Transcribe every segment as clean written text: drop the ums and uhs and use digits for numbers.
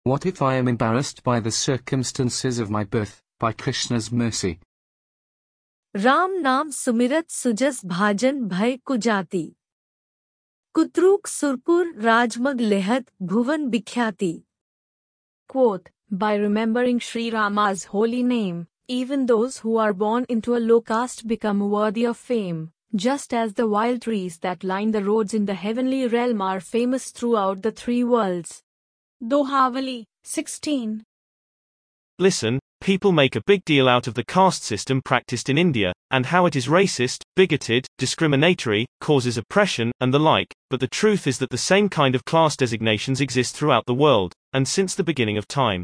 What if I am embarrassed by the circumstances of my birth, by Krishna's mercy? Ram नाम सुमिरत सुजस भाजन भय कुजाति कुत्रूक सुरपुर राजमग लेहत भुवन बिख्याति. Quote, by remembering Sri Rama's holy name, even those who are born into a low caste become worthy of fame, just as the wild trees that line the roads in the heavenly realm are famous throughout the three worlds. Dohavali 16. Listen, people make a big deal out of the caste system practiced in India, and how it is racist, bigoted, discriminatory, causes oppression, and the like, but the truth is that the same kind of class designations exist throughout the world, and since the beginning of time.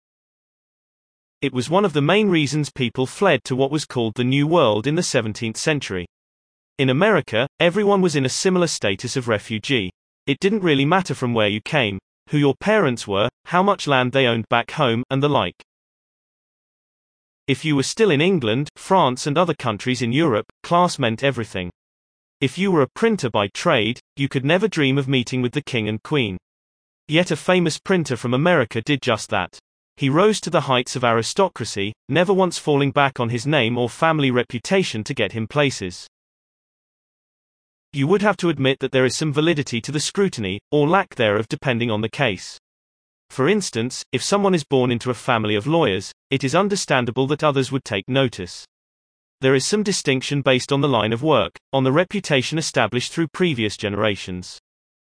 It was one of the main reasons people fled to what was called the New World in the 17th century. In America, everyone was in a similar status of refugee. It didn't really matter from where you came, who your parents were, how much land they owned back home, and the like. If you were still in England, France and other countries in Europe, class meant everything. If you were a printer by trade, you could never dream of meeting with the king and queen. Yet a famous printer from America did just that. He rose to the heights of aristocracy, never once falling back on his name or family reputation to get him places. You would have to admit that there is some validity to the scrutiny, or lack thereof depending on the case. For instance, if someone is born into a family of lawyers, it is understandable that others would take notice. There is some distinction based on the line of work, on the reputation established through previous generations.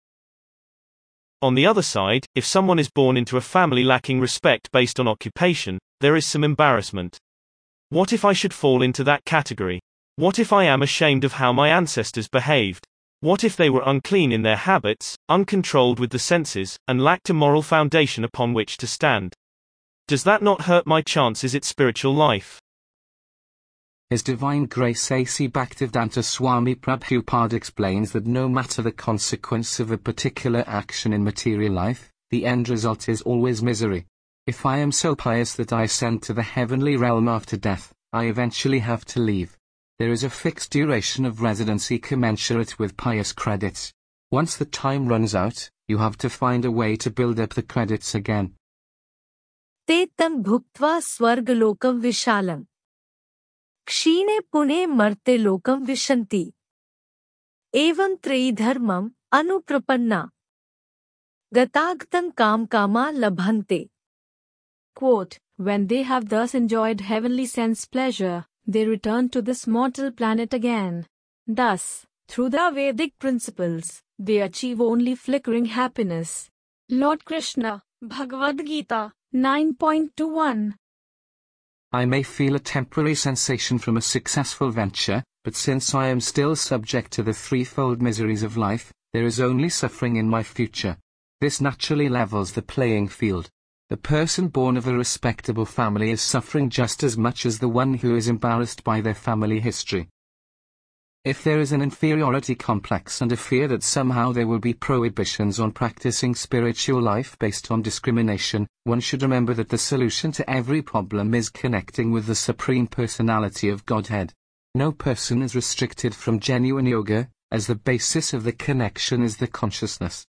On the other side, if someone is born into a family lacking respect based on occupation, there is some embarrassment. What if I should fall into that category? What if I am ashamed of how my ancestors behaved? What if they were unclean in their habits, uncontrolled with the senses, and lacked a moral foundation upon which to stand? Does that not hurt my chances at spiritual life? His Divine Grace A.C. Bhaktivedanta Swami Prabhupada explains that no matter the consequence of a particular action in material life, the end result is always misery. If I am so pious that I ascend to the heavenly realm after death, I eventually have to leave. There is a fixed duration of residency commensurate with pious credits. Once the time runs out, you have to find a way to build up the credits again. ते तं भुक्त्वा स्वर्गलोकं विशालं क्षीणे पुणे मर्ते लोकं विशन्ति एवं त्रयीधर्मम् अनुप्रपन्ना गतागतं काम कामा लभन्ते. Quote, when they have thus enjoyed heavenly sense pleasure, they return to this mortal planet again. Thus, through the Vedic principles, they achieve only flickering happiness. Lord Krishna, Bhagavad Gita 9.21. I may feel a temporary sensation from a successful venture, but since I am still subject to the threefold miseries of life, there is only suffering in my future. This naturally levels the playing field. The person born of a respectable family is suffering just as much as the one who is embarrassed by their family history. If there is an inferiority complex and a fear that somehow there will be prohibitions on practicing spiritual life based on discrimination, one should remember that the solution to every problem is connecting with the Supreme Personality of Godhead. No person is restricted from genuine yoga, as the basis of the connection is the consciousness.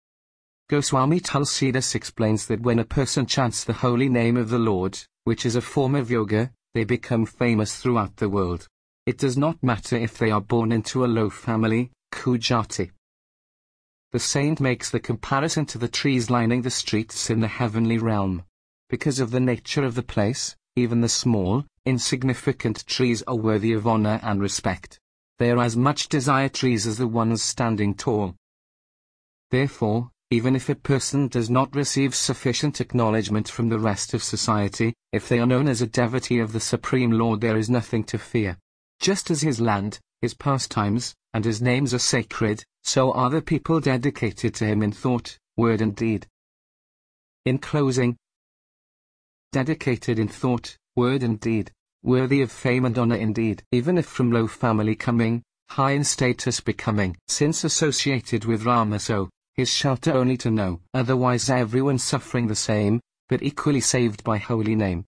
Goswami Tulsidas explains that when a person chants the holy name of the Lord, which is a form of yoga, they become famous throughout the world. It does not matter if they are born into a low family, kujati. The saint makes the comparison to the trees lining the streets in the heavenly realm. Because of the nature of the place, even the small, insignificant trees are worthy of honor and respect. They are as much desired trees as the ones standing tall. Therefore, even if a person does not receive sufficient acknowledgement from the rest of society, if they are known as a devotee of the Supreme Lord, there is nothing to fear. Just as his land, his pastimes, and his names are sacred, so are the people dedicated to him in thought, word and deed. In closing, dedicated in thought, word and deed, worthy of fame and honor indeed, even if from low family coming, high in status becoming, since associated with Rama so, his shelter only to know, otherwise everyone suffering the same, but equally saved by holy name.